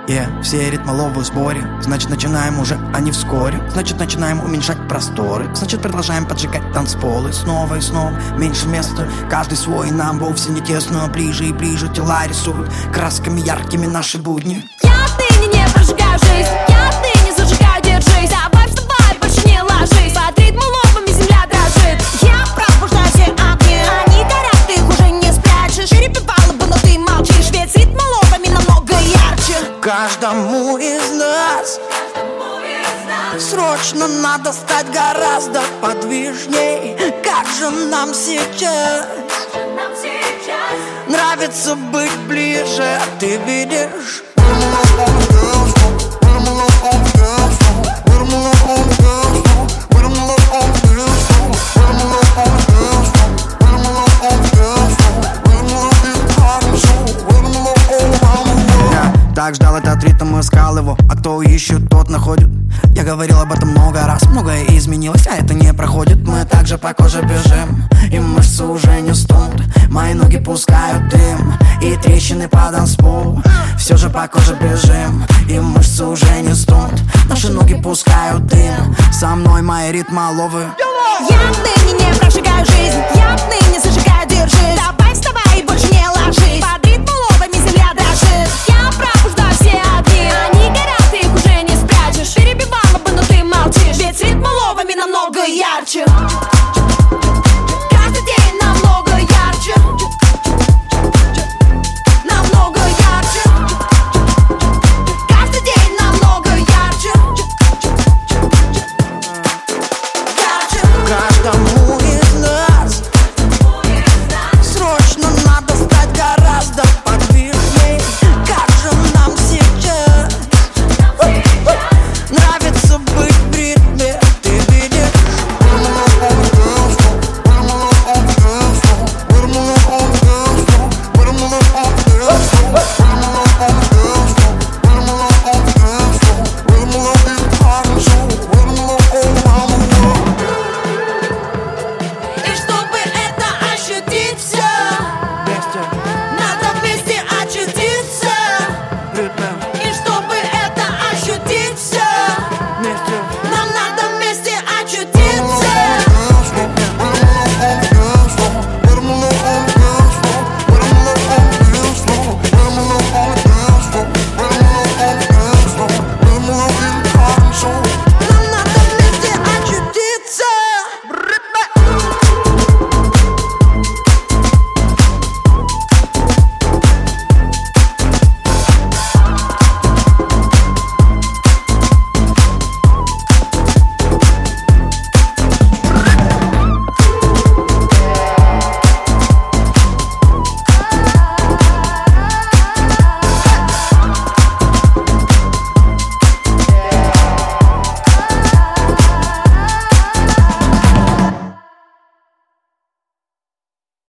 Все ритмы ловы в сборе. Значит, начинаем уже, а не вскоре. Значит, начинаем уменьшать просторы. Значит, продолжаем поджигать танцполы. Снова и снова, меньше места. Каждый свой, нам вовсе не тесно. Ближе и ближе тела рисуют красками яркими наши будни. Я отныне не прожигаю жизнь, я отныне зажигаю, держись. Давай вставай, больше не ложись. Под ритм ловами земля дрожит. Я пробуждаю все огни, они горят, ты их уже не спрячешь. Перепевала бы, но ты молчишь, ведь ритм ловами намного ярче. Каждому из нас срочно надо стать гораздо подвижней. Как же нам сейчас нравится быть ближе, ты видишь? Так ждал этот ритм, искал его, а кто ищет, тот находит. Я говорил об этом много раз, многое изменилось, а это не проходит. Мы также по коже бежим, и мышцы уже не стонут. Мои ноги пускают дым, и трещины по танцполу. Все же по коже бежим, и мышцы уже не стонут. Наши ноги пускают дым, со мной мои ритмоловы. Я отныне не